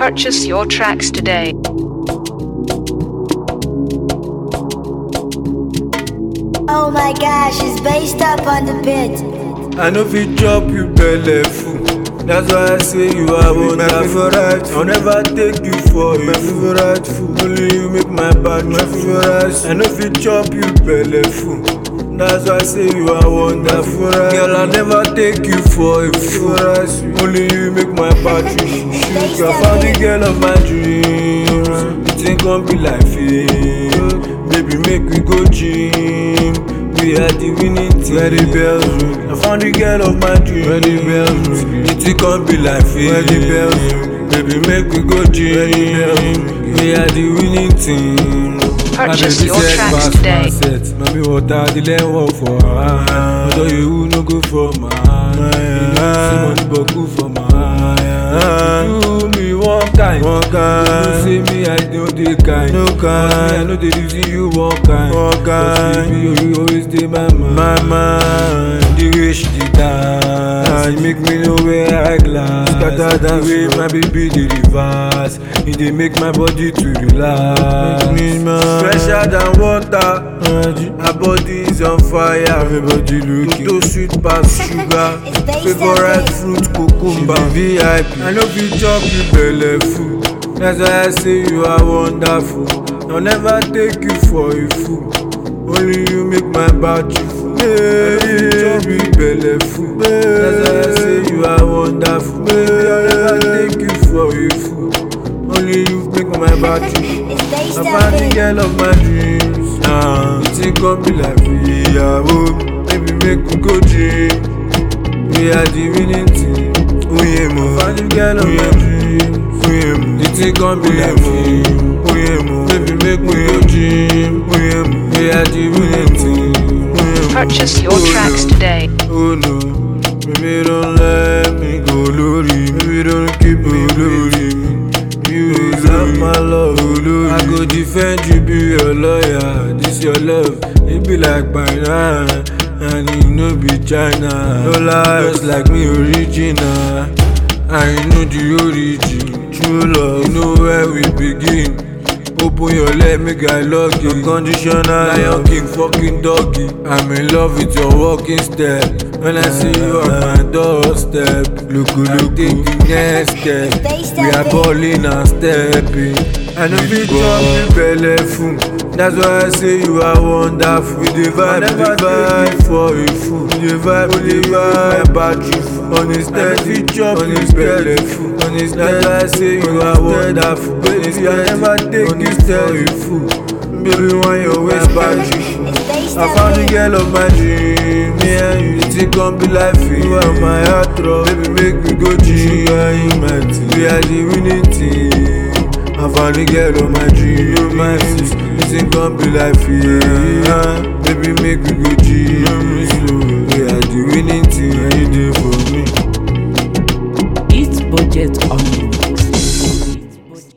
Purchase your tracks today. Oh my gosh, it's based up on the beat. I know if you chop you belly full. That's why I say you are wonderful. I'll never take you for my favorite food. Only you make my bad my favorite. I know if you chop you belly full. That's why I say you are wonderful. Girl, I'll never take you for a favorite. Only you make my battery shoot. I found the girl of my dreams. You think gon' be like fame? Baby, make we go gym. We are the winning team. Where the bells ring. I found the girl of my dreams. Where the bells ring. It can't be like fame. Where the bells ring. Baby, make we go gym. Where the bells ring. We are the winning team. Purchase your tracks today. Mami water the land work for her. Although you no go for mine. You know see money boku for mine. Do me one kind. You say me I know the kind. No kind. I know the reason you one kind. Cause you always dey my mind. The way she dey dance, make me know where I glass. Scatter the way my baby dey reverse. It dey make my body to relax. Fresher than water, her body is on fire. Everybody looking too sweet past sugar. Favorite fruit cucumber. VIP. I know if you chop you belly full. That's why I say you are wonderful. I'll never take you for a fool. Only you make my battery full. I know if you chop you belly full. That's why I say you are wonderful. Baby, I'll never take you for a fool. Only you make my battery. I found the girl of my dreams. It gon' be like we are home. Baby, make we go gym. We are the winning team. I found the girl of my dreams. It gon' be like we. Baby, make we go gym. We are the winning team. Purchase your tracks today. Oh no, baby, don't let me go, Lori. Baby, don't keep me, Lori. You deserve my love, I go defend you, be your lawyer. This your love, it be like banana, and it no be China. No lie, just like me original. I know the origin, true love. You know where we begin. Open your leg, make I log you. Unconditional, Lion King, fucking doggy. I'm in love with your walking step. When I see you on my doorstep, look, take the next step. We are balling and stepping. I know we chop you belly full. That's why I say you are wonderful. We the vibe for a fool. The vibe, my battery full. On his steady chop, on his belly full. That's why I say you are wonderful. Baby, I never take you for a fool. Baby, when your waist battery. I found the girl of my dreams. Me and you, it gon' be like you are my heart throb. Baby, make me go gym. We are the winning team. I found the girl of my dreams. It gon' be like you. Baby, make me go gym.